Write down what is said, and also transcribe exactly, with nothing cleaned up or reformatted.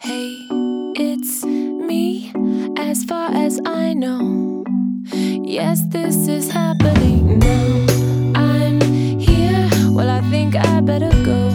Hey, it's me, as far as I know. Yes, this is happening now. I'm here, well, I think I better go.